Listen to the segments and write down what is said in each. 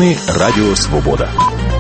Новини Радіо Свобода.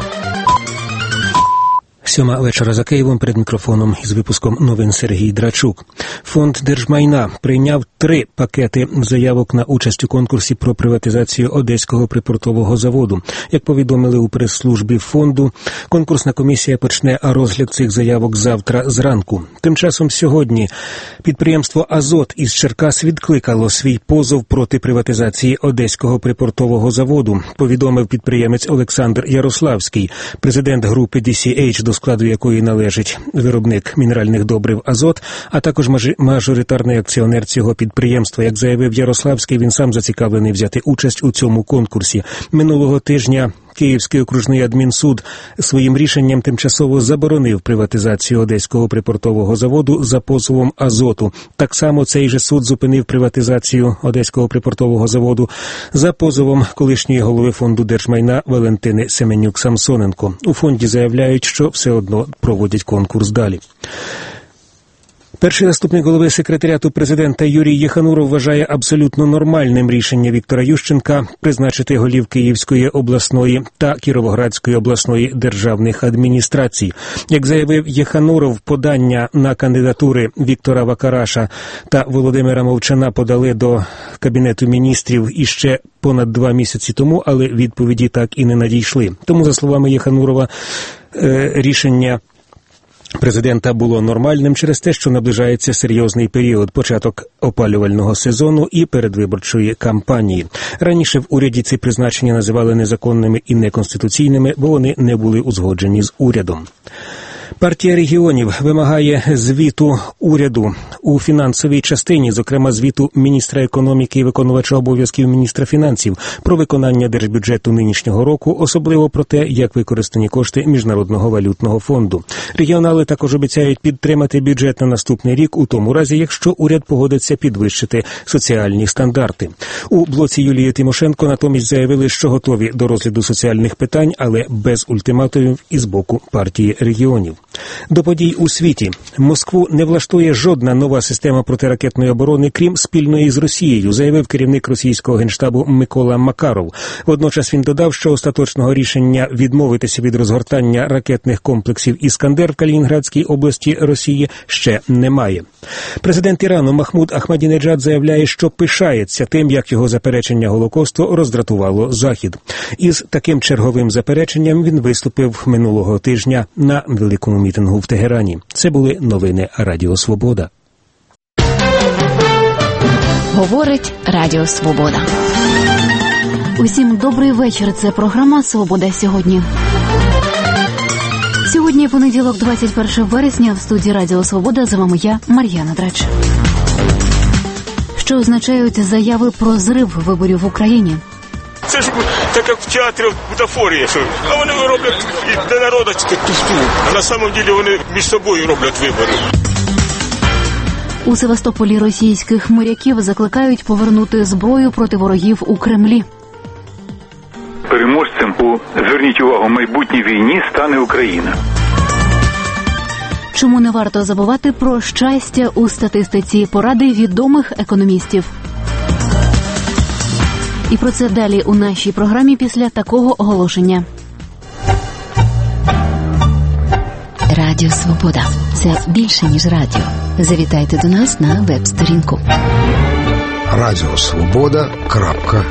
7 вечора за Києвом, перед мікрофоном із випуском новин Сергій Драчук. Фонд держмайна прийняв 3 пакети заявок на участь у конкурсі про приватизацію Одеського припортового заводу. Як повідомили у прес-службі фонду, конкурсна комісія почне розгляд цих заявок завтра зранку. Тим часом сьогодні підприємство «Азот» із Черкас відкликало свій позов проти приватизації Одеського припортового заводу, повідомив підприємець Олександр Ярославський, президент групи DCH, до складу якої належить виробник мінеральних добрив «Азот», а також мажоритарний акціонер цього підприємства. Як заявив Ярославський, він сам зацікавлений взяти участь у цьому конкурсі. Минулого тижня Київський окружний адмінсуд своїм рішенням тимчасово заборонив приватизацію Одеського припортового заводу за позовом «Азоту». Так само цей же суд зупинив приватизацію Одеського припортового заводу за позовом колишньої голови фонду держмайна Валентини Семенюк-Самсоненко. У фонді заявляють, що все одно проводять конкурс далі. Перший заступник голови секретаріату президента Юрій Єхануров вважає абсолютно нормальним рішення Віктора Ющенка призначити голів Київської обласної та Кіровоградської обласної державних адміністрацій. Як заявив Єхануров, подання на кандидатури Віктора Вакараша та Володимира Мовчана подали до Кабінету міністрів іще понад 2 місяці тому, але відповіді так і не надійшли. Тому, за словами Єханурова, рішення президента було нормальним через те, що наближається серйозний період, початок опалювального сезону і передвиборчої кампанії. Раніше в уряді ці призначення називали незаконними і неконституційними, бо вони не були узгоджені з урядом. Партія регіонів вимагає звіту уряду у фінансовій частині, зокрема звіту міністра економіки і виконувача обов'язків міністра фінансів про виконання держбюджету нинішнього року, особливо про те, як використані кошти Міжнародного валютного фонду. Регіонали також обіцяють підтримати бюджет на наступний рік у тому разі, якщо уряд погодиться підвищити соціальні стандарти. У блоці Юлії Тимошенко натомість заявили, що готові до розгляду соціальних питань, але без ультиматумів із боку партії регіонів. До подій у світі. Москву не влаштує жодна нова система протиракетної оборони, крім спільної з Росією, заявив керівник російського генштабу Микола Макаров. Водночас він додав, що остаточного рішення відмовитися від розгортання ракетних комплексів «Іскандер» в Калінінградській області Росії ще немає. Президент Ірану Махмуд Ахмадінеджад заявляє, що пишається тим, як його заперечення Голокосту роздратувало Захід. Із таким черговим запереченням він виступив минулого тижня на великому мітингу в Тегерані. Це були новини Радіо Свобода. Говорить Радіо Свобода. Усім добрий вечір. Це програма «Свобода сьогодні». Сьогодні понеділок, 21 вересня, в студії Радіо Свобода з вами я, Мар'яна Драч. Що означають заяви про зрив виборів в Україні? Це ж так, як в театрі бутафорія, що вони роблять для народу туфту, а на самом деле вони між собою роблять вибори. У Севастополі російських моряків закликають повернути зброю проти ворогів у Кремлі. Переможцем у, зверніть увагу, майбутній війні стане Україна. Чому не варто забувати про щастя у статистиці? Поради відомих економістів. І про це далі у нашій програмі після такого оголошення. Радіо Свобода. Це більше, ніж радіо. Завітайте до нас на веб-сторінку. Радіосвобода.ua.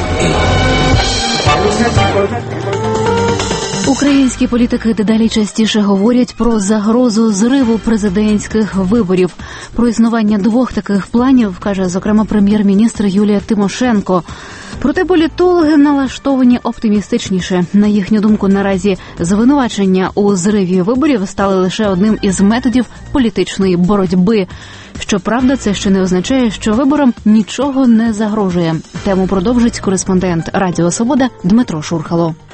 Українські політики дедалі частіше говорять про загрозу зриву президентських виборів. Про існування 2 таких планів каже, зокрема, прем'єр-міністр Юлія Тимошенко. Проте політологи налаштовані оптимістичніше. На їхню думку, наразі звинувачення у зриві виборів стали лише одним із методів політичної боротьби. Щоправда, це ще не означає, що виборам нічого не загрожує. Тему продовжить кореспондент Радіо Свобода Дмитро Шурхало.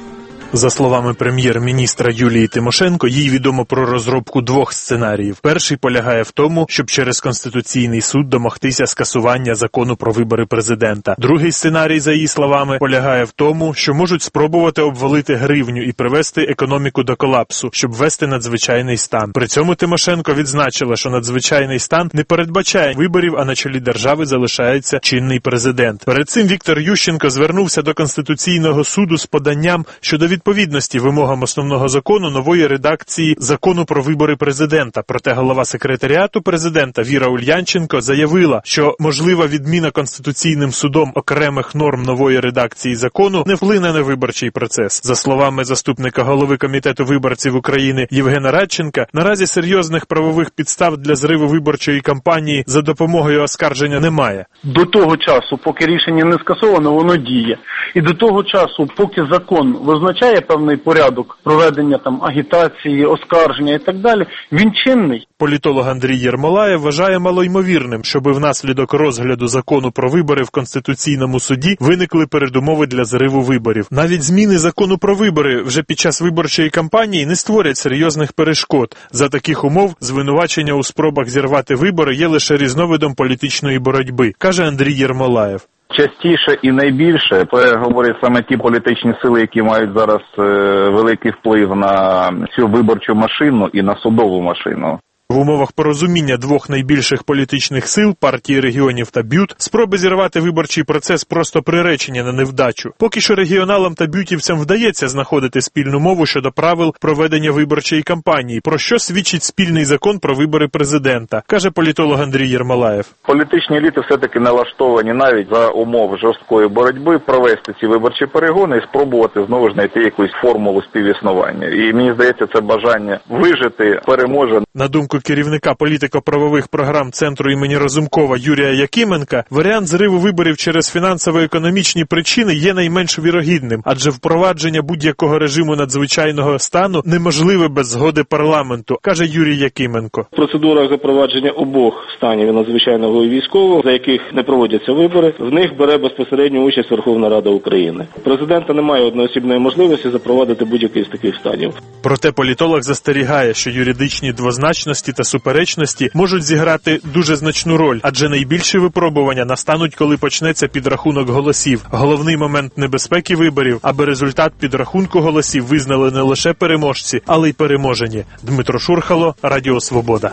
За словами прем'єр-міністра Юлії Тимошенко, їй відомо про розробку 2 сценаріїв. Перший полягає в тому, щоб через Конституційний суд домогтися скасування закону про вибори президента. Другий сценарій, за її словами, полягає в тому, що можуть спробувати обвалити гривню і привести економіку до колапсу, щоб ввести надзвичайний стан. При цьому Тимошенко відзначила, що надзвичайний стан не передбачає виборів, а на чолі держави залишається чинний президент. Перед цим Віктор Ющенко звернувся до Конституційного суду з поданням щодо відповідності вимогам основного закону нової редакції закону про вибори президента. Проте голова секретаріату президента Віра Ульянченко заявила, що можлива відміна Конституційним судом окремих норм нової редакції закону не вплине на виборчий процес. За словами заступника голови Комітету виборців України Євгена Радченка, наразі серйозних правових підстав для зриву виборчої кампанії за допомогою оскарження немає. До того часу, поки рішення не скасовано, воно діє. І до того часу, поки закон визначає певний порядок проведення агітації, оскарження і так далі, він чинний. Політолог Андрій Єрмолаєв вважає малоймовірним, щоби внаслідок розгляду закону про вибори в Конституційному суді виникли передумови для зриву виборів. Навіть зміни закону про вибори вже під час виборчої кампанії не створять серйозних перешкод. За таких умов звинувачення у спробах зірвати вибори є лише різновидом політичної боротьби, каже Андрій Єрмолаєв. Частіше і найбільше говорять саме ті політичні сили, які мають зараз великий вплив на цю виборчу машину і на судову машину. В умовах порозуміння 2 найбільших політичних сил – партії регіонів та БЮТ – спроби зірвати виборчий процес просто приречені на невдачу. Поки що регіоналам та бютівцям вдається знаходити спільну мову щодо правил проведення виборчої кампанії, про що свідчить спільний закон про вибори президента, каже політолог Андрій Єрмолаєв. Політичні еліти все-таки налаштовані навіть за умов жорсткої боротьби провести ці виборчі перегони і спробувати знову ж знайти якусь формулу співіснування. І мені здається, це бажання вижити переможе. На думку керівника політико-правових програм Центру імені Разумкова Юрія Якименка, варіант зриву виборів через фінансово-економічні причини є найменш вірогідним, адже впровадження будь-якого режиму надзвичайного стану неможливе без згоди парламенту, каже Юрій Якименко. В процедурах запровадження обох станів надзвичайного і військового, за яких не проводяться вибори, в них бере безпосередню участь Верховна Рада України. Президента немає одноосібної можливості запровадити будь-який з таких станів. Проте політолог застерігає, що юридичні двозначності та суперечності можуть зіграти дуже значну роль, адже найбільші випробування настануть, коли почнеться підрахунок голосів. Головний момент небезпеки виборів, аби результат підрахунку голосів визнали не лише переможці, але й переможені. Дмитро Шурхало, Радіо Свобода.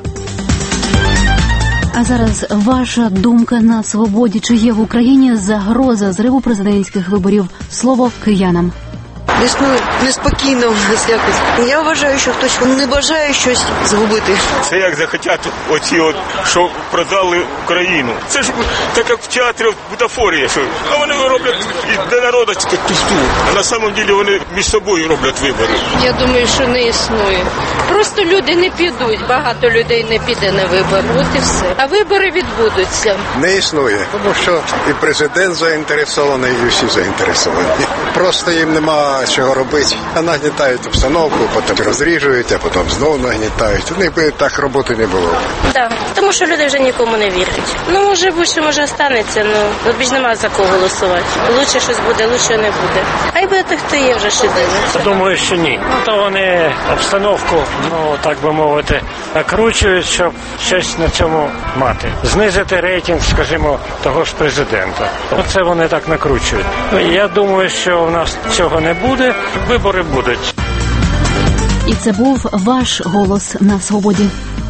А зараз ваша думка на свободі. Чи є в Україні загроза зриву президентських виборів? Слово киянам. Десь неспокійно якось. Я вважаю, що хтось не бажає щось згубити. Це як захотять оці, що продали Україну. Це ж так як в театрі бутафорія. А вони роблять для народу туфту. А на самом деле вони між собою роблять вибори. Я думаю, що не існує. Просто люди не підуть. Багато людей не піде на вибори. От і все. А вибори відбудуться. Не існує. Тому що і президент заінтересований, і всі заінтересовані. Просто їм нема чого робити. А нагнітають обстановку, потім розріжують, а потім знову нагнітають. У них би так роботи не було. Так, тому що люди вже нікому не вірять. Може бути, може останеться, більш нема за кого голосувати. Лучше щось буде, лучше не буде. А й буде тих, хто є вже ще дивиться. Думаю, що ні. То вони обстановку, так би мовити, накручують, щоб щось на цьому мати. Знизити рейтинг, скажімо, того ж президента. Оце вони так накручують. Я думаю, що в нас цього не буде, вибори будуть. І це був ваш голос на свободі.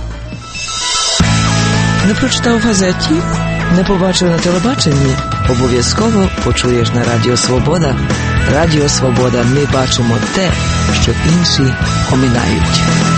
Не прочитав в газеті, не побачив на телебаченні? Обов'язково почуєш на Радіо Свобода. Радіо Свобода. Ми бачимо те, що інші оминають.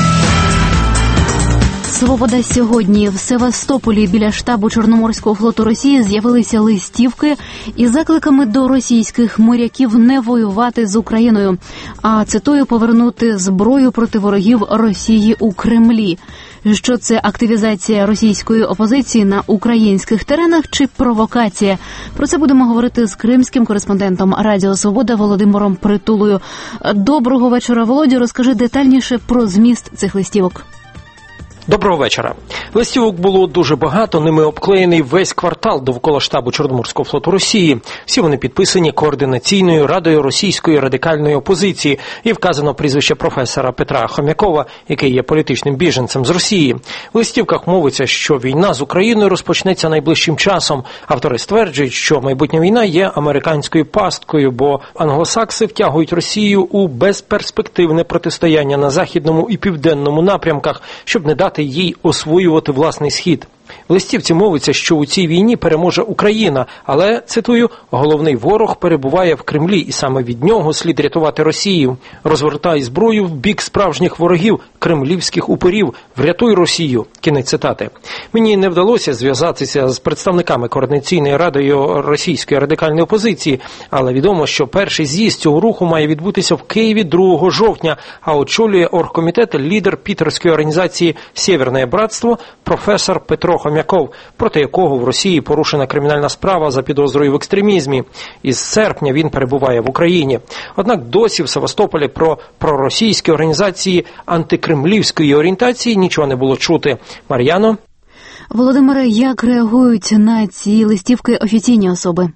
Свобода сьогодні. В Севастополі біля штабу Чорноморського флоту Росії з'явилися листівки із закликами до російських моряків не воювати з Україною, а, цитую, повернути зброю проти ворогів Росії у Кремлі. Що це активізація російської опозиції на українських теренах чи провокація? Про це будемо говорити з кримським кореспондентом Радіо Свобода Володимиром Притулою. Доброго вечора, Володю. Розкажи детальніше про зміст цих листівок. Доброго вечора. Листівок було дуже багато, ними обклеєний весь квартал довкола штабу Чорноморського флоту Росії. Всі вони підписані Координаційною радою російської радикальної опозиції і вказано прізвище професора Петра Хомякова, який є політичним біженцем з Росії. В листівках мовиться, що війна з Україною розпочнеться найближчим часом. Автори стверджують, що майбутня війна є американською пасткою, бо англосакси втягують Росію у безперспективне протистояння на західному і південному напрямках, щоб не дати їй освоювати власний схід. В листівці мовиться, що у цій війні переможе Україна, але, цитую, головний ворог перебуває в Кремлі, і саме від нього слід рятувати Росію. Розвертай зброю в бік справжніх ворогів, кремлівських упорів, врятуй Росію. Кінець цитати. Мені не вдалося зв'язатися з представниками Координаційної ради російської радикальної опозиції, але відомо, що перший з'їзд цього руху має відбутися в Києві 2 жовтня, а очолює оргкомітет лідер пітерської організації «Сєвєрне братство» професор Петро Хомяков, проти якого в Росії порушена кримінальна справа за підозрою в екстремізмі. Із серпня він перебуває в Україні. Однак досі в Севастополі про проросійські організації антикремлівської орієнтації нічого не було чути. Мар'яно? Володимире, як реагують на ці листівки офіційні особи?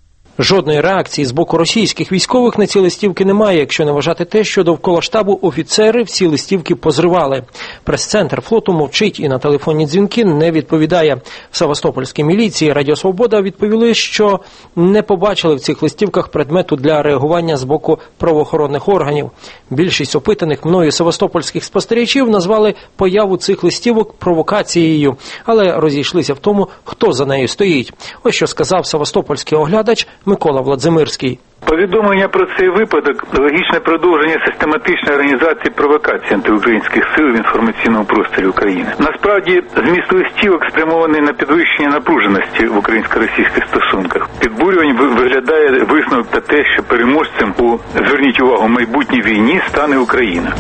Жодної реакції з боку російських військових на ці листівки немає, якщо не вважати те, що довкола штабу офіцери всі листівки позривали. Прес-центр флоту мовчить і на телефонні дзвінки не відповідає. В Севастопольській міліції Радіо Свобода відповіли, що не побачили в цих листівках предмету для реагування з боку правоохоронних органів. Більшість опитаних мною севастопольських спостерігачів назвали появу цих листівок провокацією, але розійшлися в тому, хто за нею стоїть. Ось що сказав севастопольський оглядач Микола Владзимирський. Повідомлення про цей випадок – логічне продовження систематичної організації провокацій антиукраїнських сил в інформаційному просторі України. Насправді, зміст листівок спрямований на підвищення напруженості в українсько-російських стосунках. Підбурювань виглядає висновок та те, що переможцем у, зверніть увагу, майбутній війні стане Україна.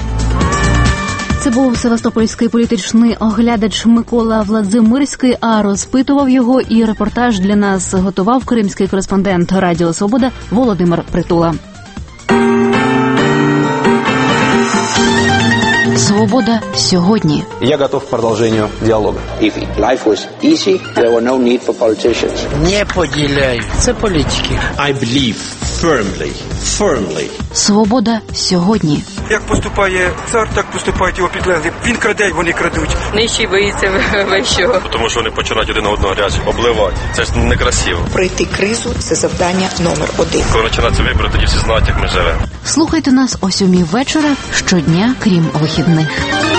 Це був севастопольський політичний оглядач Микола Владзимирський, а розпитував його і репортаж для нас готував кримський кореспондент Радіо Свобода Володимир Притула. Свобода сьогодні. Я готов к продовженню діалогу. If life was easy, there were no need for politicians. Не поділяю. Це політики. I believe firmly. Свобода сьогодні. Як поступає цар, так поступають його підлеглі. Він краде, вони крадуть. Нижчий боїться вищого. Тому що вони починають один одного грязю обливати. Це ж некрасиво. Пройти кризу – це завдання номер 1. Коли починаються вибори, тоді всі знають, як ми живемо. Слухайте нас о 7 вечора щодня, крім вихідних.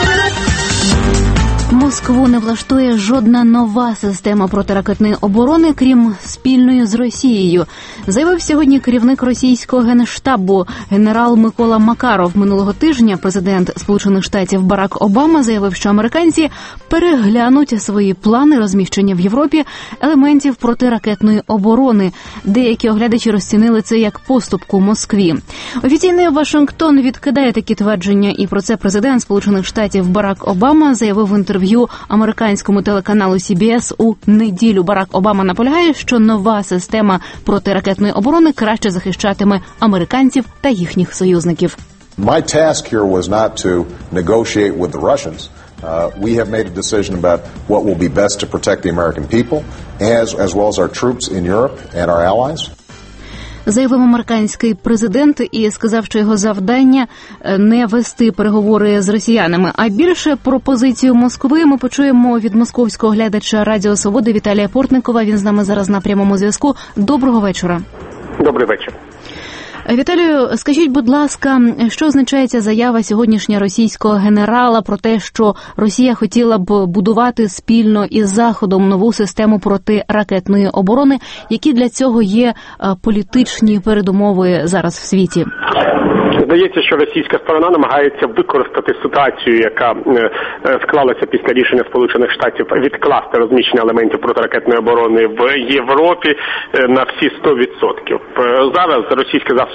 Москву не влаштує жодна нова система протиракетної оборони, крім спільної з Росією, заявив сьогодні керівник російського генштабу генерал Микола Макаров. Минулого тижня президент Сполучених Штатів Барак Обама заявив, що американці переглянуть свої плани розміщення в Європі елементів протиракетної оборони. Деякі оглядачі розцінили це як поступку Москві. Офіційний Вашингтон відкидає такі твердження, і про це президент Сполучених Штатів Барак Обама заявив в інтерв'ю американському телеканалу CBS у неділю. Барак Обама наполягає, що нова система протиракетної оборони краще захищатиме американців та їхніх союзників. My task here was not to negotiate with the Russians. We have made a decision about what will be best to protect the American people, as well as our troops in Europe and our allies. Заявив американський президент і сказав, що його завдання не вести переговори з росіянами. А більше про позицію Москви ми почуємо від московського глядача Радіо Свободи Віталія Портникова. Він з нами зараз на прямому зв'язку. Доброго вечора. Добрий вечір. Віталію, скажіть, будь ласка, що означає ця заява сьогоднішня російського генерала про те, що Росія хотіла б будувати спільно із Заходом нову систему протиракетної оборони? Які для цього є політичні передумови зараз в світі? Здається, що російська сторона намагається використати ситуацію, яка склалася після рішення Сполучених Штатів відкласти розміщення елементів протиракетної оборони в Європі на всі 100%. Зараз російські засоби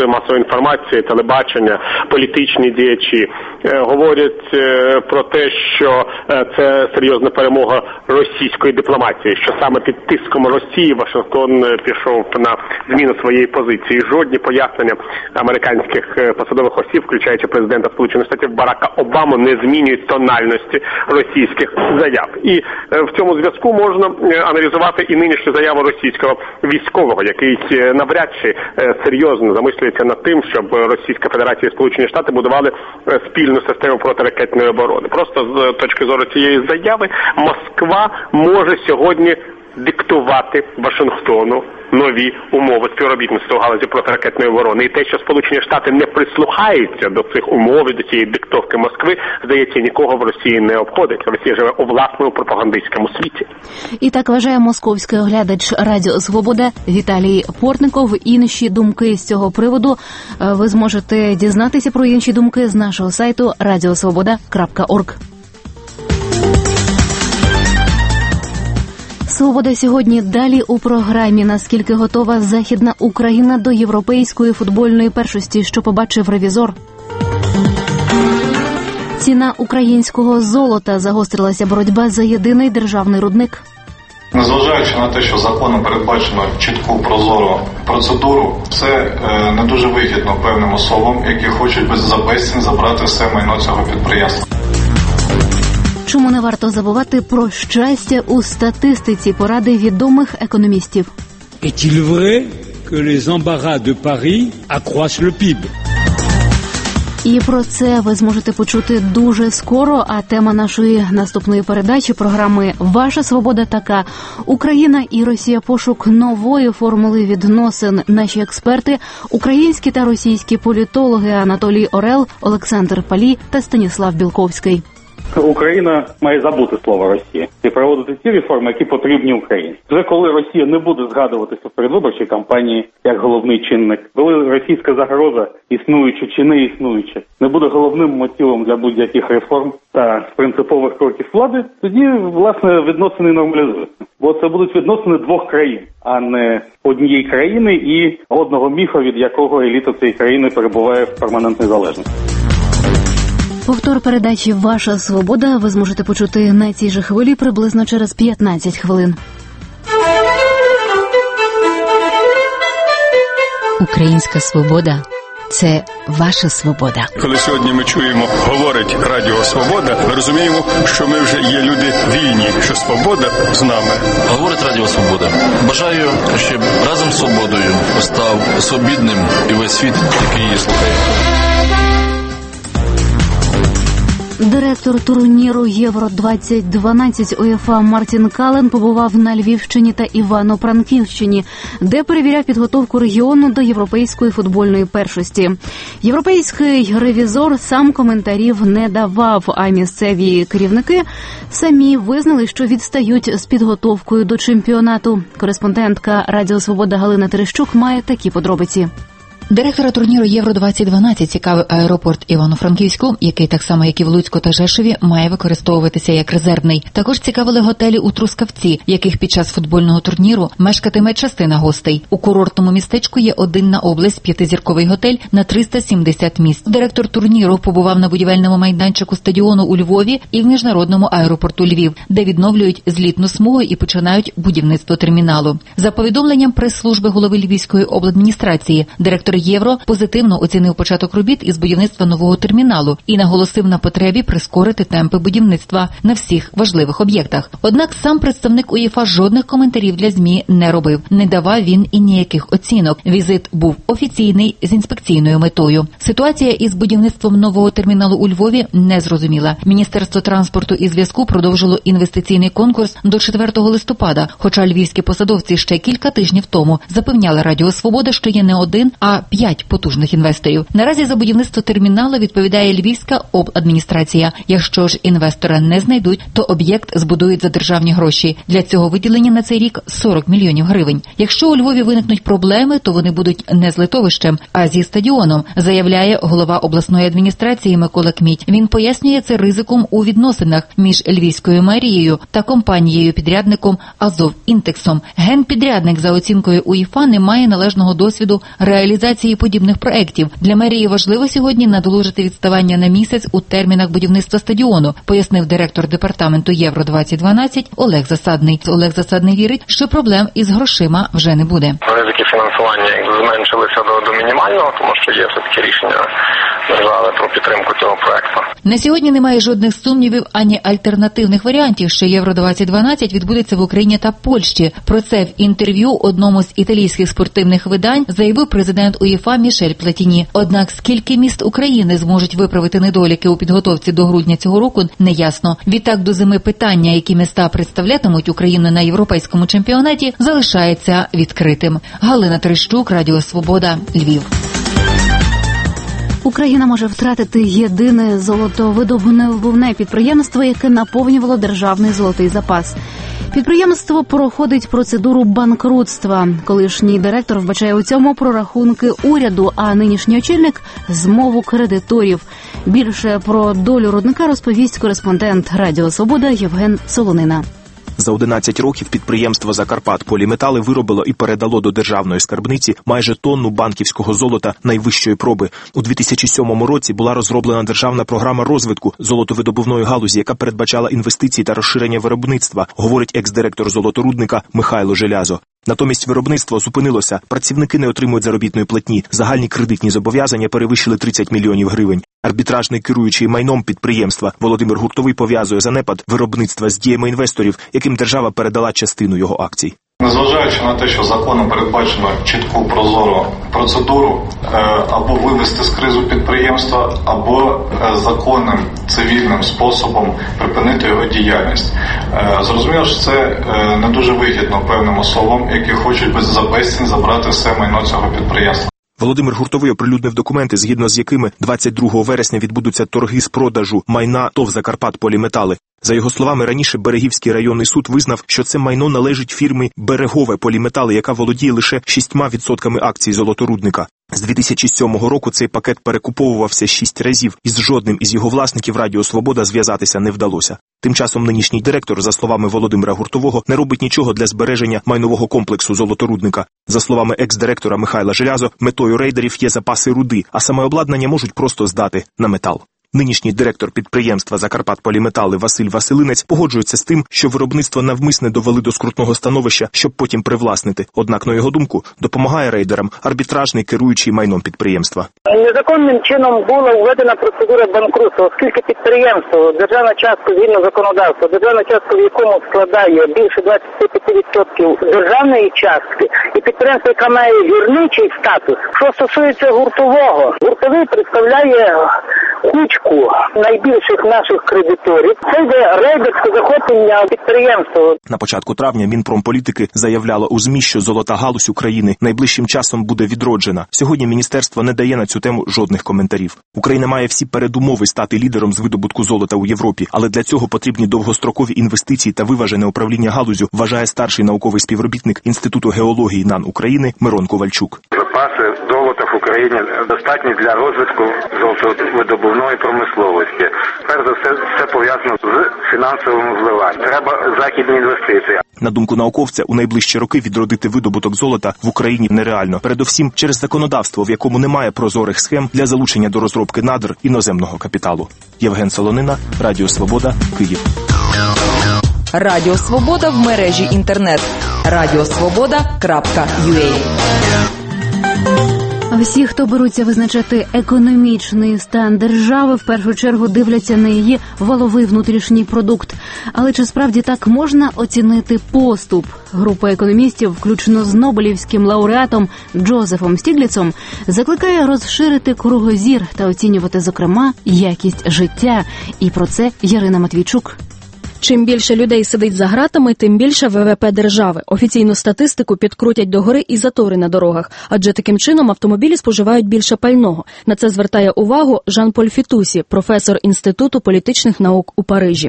засоби масової інформації, телебачення, політичні діячі говорять про те, що це серйозна перемога російської дипломатії, що саме під тиском Росії Вашингтон пішов на зміну своєї позиції. Жодні пояснення американських посадових осіб, включаючи президента Сполучених Штатів Барака Обаму, не змінюють тональності російських заяв. І в цьому зв'язку можна аналізувати і нинішню заяву російського військового, який навряд чи серйозно замислюється над тим, щоб Російська Федерація і Сполучені Штати будували спільну систему протиракетної оборони. Просто з точки зору цієї заяви Москва може сьогодні диктувати Вашингтону нові умови співробітництва у галузі протиракетної оборони. І те, що Сполучені Штати не прислухаються до цих умов, до цієї диктовки Москви, здається, нікого в Росії не обходить. Росія живе у власному пропагандистському світі. І так вважає московський оглядач Радіо Свобода Віталій Портников. Інші думки з цього приводу ви зможете дізнатися про інші думки з нашого сайту radiosvoboda.org. «Свобода» сьогодні далі у програмі. Наскільки готова Західна Україна до європейської футбольної першості, що побачив ревізор? Ціна українського золота. Загострилася боротьба за єдиний державний рудник. Незважаючи на те, що законом передбачено чітку прозору процедуру, це не дуже вигідно певним особам, які хочуть за безцінь забрати все майно цього підприємства. Чому не варто забувати про щастя у статистиці? Поради відомих економістів. Est-il vrai que les embarras de Paris accroissent le PIB? І про це ви зможете почути дуже скоро, а тема нашої наступної передачі програми «Ваша свобода» така. Україна і Росія – пошук нової формули відносин. Наші експерти – українські та російські політологи Анатолій Орел, Олександр Палій та Станіслав Білковський. Україна має забути слово Росія і проводити ті реформи, які потрібні Україні. Вже коли Росія не буде згадуватися в передвиборчій кампанії як головний чинник, коли російська загроза, існуюча чи не існуюча, не буде головним мотивом для будь-яких реформ та принципових кроків влади, тоді, власне, відносини нормалізуються. Бо це будуть відносини двох країн, а не однієї країни і одного міфа, від якого еліта цієї країни перебуває в перманентній залежності. Повтор передачі «Ваша свобода» ви зможете почути на цій же хвилі приблизно через 15 хвилин. Українська свобода – це ваша свобода. Коли сьогодні ми чуємо, говорить Радіо Свобода, ми розуміємо, що ми вже є люди вільні, що свобода з нами. Говорить Радіо Свобода. Бажаю, щоб разом з свободою став свобідним і весь світ, який її слухає. Директор турніру Євро-2012 УЄФА Мартін Кален побував на Львівщині та Івано-Франківщині, де перевіряв підготовку регіону до європейської футбольної першості. Європейський ревізор сам коментарів не давав, а місцеві керівники самі визнали, що відстають з підготовкою до чемпіонату. Кореспондентка Радіо Свобода Галина Терещук має такі подробиці. Директора турніру Євро-2012 цікавив аеропорт Івано-Франківську, який так само, як і в Луцьку та Жешові, має використовуватися як резервний. Також цікавили готелі у Трускавці, яких під час футбольного турніру мешкатиме частина гостей. У курортному містечку є один на область 5-зірковий готель на 370 місць. Директор турніру побував на будівельному майданчику стадіону у Львові і в міжнародному аеропорту Львів, де відновлюють злітну смугу і починають будівництво терміналу. За повідомленням прес-служби голови Львівської обладміністрації, директор Євро позитивно оцінив початок робіт із будівництва нового терміналу і наголосив на потребі прискорити темпи будівництва на всіх важливих об'єктах. Однак сам представник УЄФА жодних коментарів для ЗМІ не робив. Не давав він і ніяких оцінок. Візит був офіційний з інспекційною метою. Ситуація із будівництвом нового терміналу у Львові не зрозуміла. Міністерство транспорту і зв'язку продовжило інвестиційний конкурс до 4 листопада, хоча львівські посадовці ще кілька тижнів тому запевняли Радіо Свобода, що є не один, а 5 потужних інвесторів. Наразі за будівництво терміналу відповідає Львівська обладміністрація. Якщо ж інвестора не знайдуть, то об'єкт збудують за державні гроші. Для цього виділені на цей рік 40 мільйонів гривень. Якщо у Львові виникнуть проблеми, то вони будуть не з литовищем, а зі стадіоном, заявляє голова обласної адміністрації Микола Кміть. Він пояснює це ризиком у відносинах між Львівською мерією та компанією-підрядником «Азов Інтексом». Генпідрядник, за оцінкою УЄФА, не має належного досвіду реалізації реалізації подібних проєктів. Для мерії важливо сьогодні надолужити відставання на місяць у термінах будівництва стадіону, пояснив директор департаменту Євро-2012 Олег Засадний. Олег Засадний вірить, що проблем із грошима вже не буде. Ризики фінансування зменшилися до мінімального, тому що є все-таки рішення держави про підтримку цього проєкту. На сьогодні немає жодних сумнівів ані альтернативних варіантів, що Євро-2012 відбудеться в Україні та Польщі. Про це в інтерв'ю одному з італійських спортивних видань заявив президент УЄФА Мішель Платіні. Однак скільки міст України зможуть виправити недоліки у підготовці до грудня цього року, неясно. Відтак до зими питання, які міста представлятимуть Україну на європейському чемпіонаті, залишається відкритим. Галина Терещук, Радіо Свобода, Львів. Україна може втратити єдине золотовидобувне підприємство, яке наповнювало державний золотий запас. Підприємство проходить процедуру банкрутства. Колишній директор вбачає у цьому прорахунки уряду, а нинішній очільник – змову кредиторів. Більше про долю рудника розповість кореспондент Радіо Свобода Євген Солонина. За 11 років підприємство «Закарпатполіметали» виробило і передало до державної скарбниці майже тонну банківського золота найвищої проби. У 2007 році була розроблена державна програма розвитку золотовидобувної галузі, яка передбачала інвестиції та розширення виробництва, говорить екс-директор золоторудника Михайло Желязо. Натомість виробництво зупинилося, працівники не отримують заробітної платні, загальні кредитні зобов'язання перевищили 30 мільйонів гривень. Арбітражний керуючий майном підприємства Володимир Гуртовий пов'язує занепад виробництва з діями інвесторів, яким держава передала частину його акцій. Незважаючи на те, що законом передбачено чітку прозору процедуру, або вивести з кризу підприємства, або законним цивільним способом припинити його діяльність. Зрозуміло, що це не дуже вигідно певним особам, які хочуть за безцінь забрати все майно цього підприємства. Володимир Гуртовий оприлюднив документи, згідно з якими 22 вересня відбудуться торги з продажу майна ТОВ «Закарпатполіметали». За його словами, раніше Берегівський районний суд визнав, що це майно належить фірмі «Берегове поліметали», яка володіє лише 6% акцій золоторудника. З 2007 року цей пакет перекуповувався 6 разів, і з жодним із його власників Радіо Свобода зв'язатися не вдалося. Тим часом нинішній директор, за словами Володимира Гуртового, не робить нічого для збереження майнового комплексу золоторудника. За словами екс-директора Михайла Желязо, метою рейдерів є запаси руди, а саме обладнання можуть просто здати на метал. Нинішній директор підприємства «Закарпатполіметали» Василь Василинець погоджується з тим, що виробництво навмисне довели до скрутного становища, щоб потім привласнити. Однак, на його думку, допомагає рейдерам арбітражний керуючий майном підприємства. Незаконним чином була введена процедура банкрутства, оскільки підприємство, державна частка згідно законодавства, державна частка в якому складає більше 25% державної частки, і підприємство, яке має вірничий статус. Що стосується Гуртового, Гуртовий представляє кучку найбільших наших кредиторів. Це йде рейдерське захоплення підприємства. На початку травня Мінпромполітики заявляло у ЗМІ, що золота галузь України найближчим часом буде відроджена. Сьогодні міністерство не дає на цю тему жодних коментарів. Україна має всі передумови стати лідером з видобутку золота у Європі, але для цього потрібні довгострокові інвестиції та виважене управління галузю, вважає старший науковий співробітник Інституту геології НАН України Мирон Ковальчук. Запаси золота в Україні достатні для розвитку золотовидобувної промисловості. Перш за все, це пов'язано з фінансовим вливанням. Треба західні інвестиції. На думку науковця, у найближчі роки відродити видобуток золота в Україні нереально. Передовсім через законодавство, в якому немає прозорих схем для залучення до розробки надр іноземного капіталу. Євген Солонина, Радіо Свобода, Київ. Радіо Свобода в мережі інтернет. radiosvoboda.ua. Всі, хто беруться визначати економічний стан держави, в першу чергу дивляться на її валовий внутрішній продукт. Але чи справді так можна оцінити поступ? Група економістів, включно з Нобелівським лауреатом Джозефом Стігліцом, закликає розширити кругозір та оцінювати, зокрема, якість життя. І про це Ярина Матвійчук. Чим більше людей сидить за ґратами, тим більше ВВП держави. Офіційну статистику підкрутять догори і затори на дорогах, адже таким чином автомобілі споживають більше пального. На це звертає увагу Жан-Поль Фітусі, професор Інституту політичних наук у Парижі.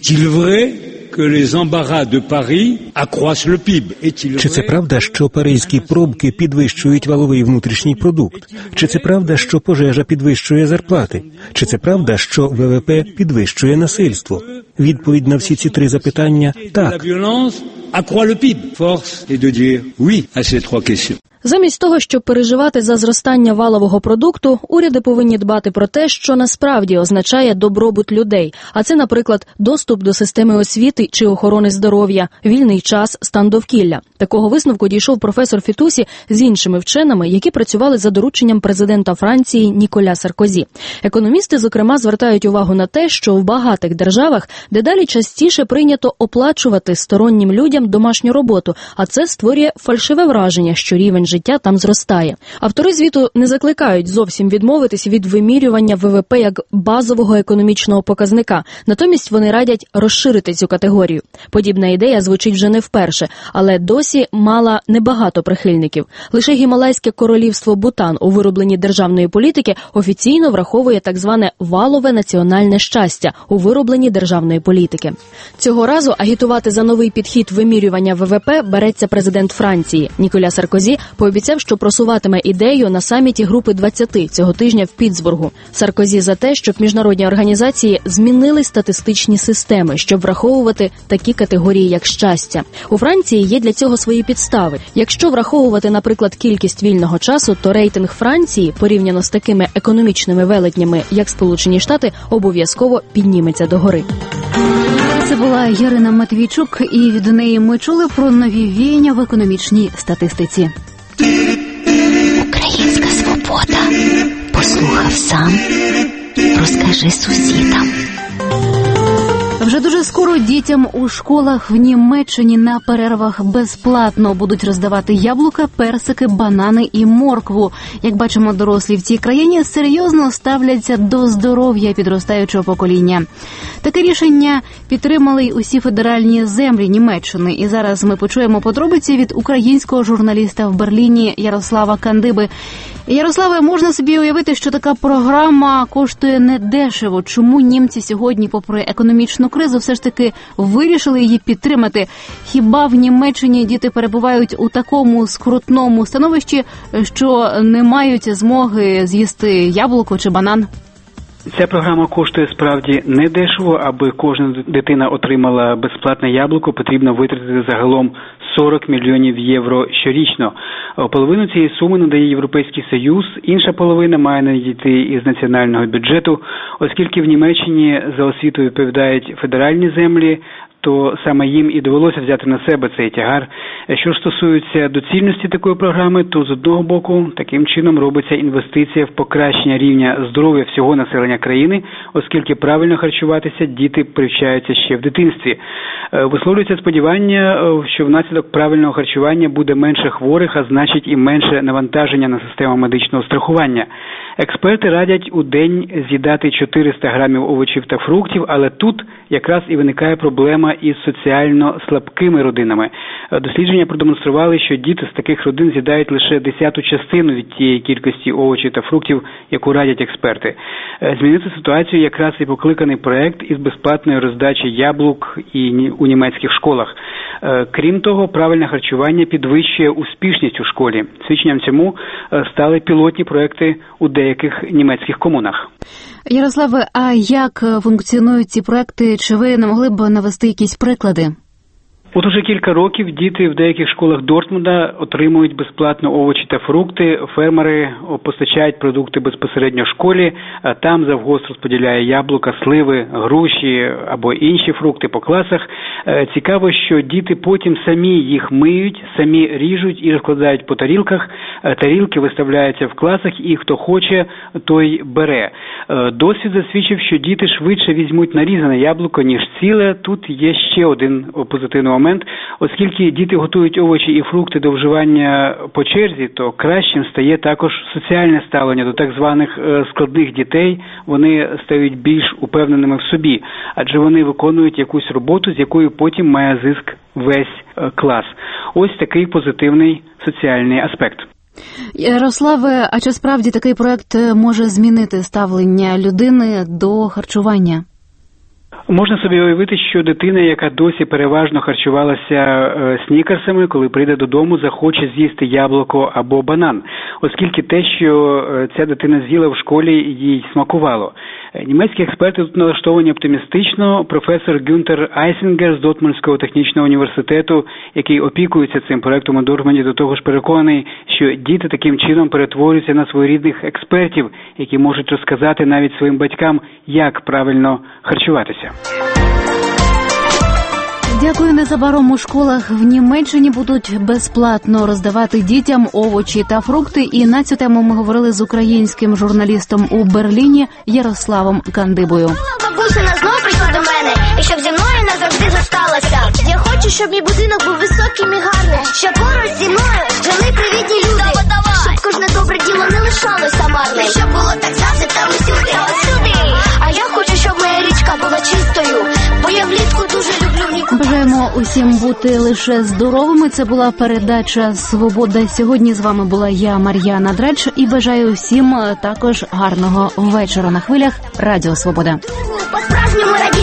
Чи це правда, що паризькі пробки підвищують валовий внутрішній продукт? Чи це правда, що пожежа підвищує зарплати? Чи це правда, що ВВП підвищує насильство? Відповідь на всі ці три запитання – так. Замість того, щоб переживати за зростання валового продукту, уряди повинні дбати про те, що насправді означає добробут людей. А це, наприклад, доступ до системи освіти чи охорони здоров'я, вільний час, стан довкілля. Такого висновку дійшов професор Фітусі з іншими вченими, які працювали за дорученням президента Франції Ніколя Саркозі. Економісти, зокрема, звертають увагу на те, що в багатих державах дедалі частіше прийнято оплачувати стороннім людям домашню роботу, а це створює фальшиве враження, що рівень життя там зростає. Автори звіту не закликають зовсім відмовитись від вимірювання ВВП як базового економічного показника. Натомість вони радять розширити цю категорію. Подібна ідея звучить вже не вперше, але досі мала небагато прихильників. Лише Гімалайське королівство Бутан у виробленні державної політики офіційно враховує так зване валове національне щастя у виробленні державної політики. Цього разу агітувати за новий підхід вимірювання ВВП береться президент Франції. Ніколя Саркозі пообіцяв, що просуватиме ідею на саміті Групи 20 цього тижня в Пітсбургу. Саркозі за те, щоб міжнародні організації змінили статистичні системи, щоб враховувати такі категорії, як щастя. У Франції є для цього свої підстави. Якщо враховувати, наприклад, кількість вільного часу, то рейтинг Франції, порівняно з такими економічними велетнями, як Сполучені Штати, обов'язково підніметься догори. Це була Ярина Матвійчук, і від неї ми чули про нові віяння в економічній статистиці. Українська свобода. Послухав сам, розкажи сусідам. Вже дуже скоро дітям у школах в Німеччині на перервах безплатно будуть роздавати яблука, персики, банани і моркву. Як бачимо, дорослі в цій країні серйозно ставляться до здоров'я підростаючого покоління. Таке рішення підтримали й усі федеральні землі Німеччини. І зараз ми почуємо подробиці від українського журналіста в Берліні Ярослава Кандиби. Ярославе, можна собі уявити, що така програма коштує недешево. Чому німці сьогодні, попри економічну кризу, все ж таки вирішили її підтримати? Хіба в Німеччині діти перебувають у такому скрутному становищі, що не мають змоги з'їсти яблуко чи банан? Ця програма коштує справді недешево. Аби кожна дитина отримала безплатне яблуко, потрібно витратити загалом 40 мільйонів євро щорічно. Половину цієї суми надає Європейський Союз, інша половина має надійти із національного бюджету. Оскільки в Німеччині за освіту відповідають федеральні землі, то саме їм і довелося взяти на себе цей тягар. Що ж стосується доцільності такої програми, то з одного боку таким чином робиться інвестиція в покращення рівня здоров'я всього населення країни, оскільки правильно харчуватися діти привчаються ще в дитинстві. Висловлюється сподівання, що внаслідок правильного харчування буде менше хворих, а значить і менше навантаження на систему медичного страхування. Експерти радять у день з'їдати 400 грамів овочів та фруктів, але тут якраз і виникає проблема із соціально слабкими родинами. Дослідження продемонстрували, що діти з таких родин з'їдають лише 10-ту частину від тієї кількості овочів та фруктів, яку радять експерти. Змінити ситуацію якраз і покликаний проект із безплатної роздачі яблук і у німецьких школах. Крім того, правильне харчування підвищує успішність у школі. Свідченням цьому стали пілотні проекти у деяких німецьких комунах. Ярославе, а як функціонують ці проекти? Чи ви не могли б навести якісь приклади? От уже кілька років діти в деяких школах Дортмунда отримують безплатно овочі та фрукти. Фермери постачають продукти безпосередньо школі, а там завгосп розподіляє яблука, сливи, груші або інші фрукти по класах. Цікаво, що діти потім самі їх миють, самі ріжуть і розкладають по тарілках. Тарілки виставляються в класах і хто хоче, той бере. Досвід засвідчив, що діти швидше візьмуть нарізане яблуко, ніж ціле. Тут є ще один позитивний момент. Оскільки діти готують овочі і фрукти до вживання по черзі, то кращим стає також соціальне ставлення до так званих складних дітей. Вони стають більш упевненими в собі, адже вони виконують якусь роботу, з якою потім має зиск весь клас. Ось такий позитивний соціальний аспект. Ярославе, а чи справді такий проект може змінити ставлення людини до харчування? Можна собі уявити, що дитина, яка досі переважно харчувалася снікерсами, коли прийде додому, захоче з'їсти яблуко або банан, оскільки те, що ця дитина з'їла в школі, їй смакувало. Німецькі експерти тут налаштовані оптимістично. Професор Гюнтер Айсінгер з Дортмундського технічного університету, який опікується цим проектом у Дортмунді, до того ж переконаний, що діти таким чином перетворюються на своєрідних експертів, які можуть розказати навіть своїм батькам, як правильно харчуватися. Дякую. Незабаром у школах в Німеччині будуть безплатно роздавати дітям овочі та фрукти. І на цю тему ми говорили з українським журналістом у Берліні Ярославом Кандибою. Бабусина знов прийшла до мене, і щоб зі мною назавжди зосталася. Я хочу, щоб мій будинок був високим і гарним, щоб поруч зі мною жили привітні люди, щоб кожне добре діло не лишалося марним, щоб було так завжди та усюди. А я хочу, щоб моя річка була чистою, бо я влітку дуже люблю в ній. Бажаємо усім бути лише здоровими. Це була передача «Свобода». Сьогодні з вами була я, Мар'яна Драч, і бажаю всім також гарного вечора на хвилях Радіо Свобода. По-справжньому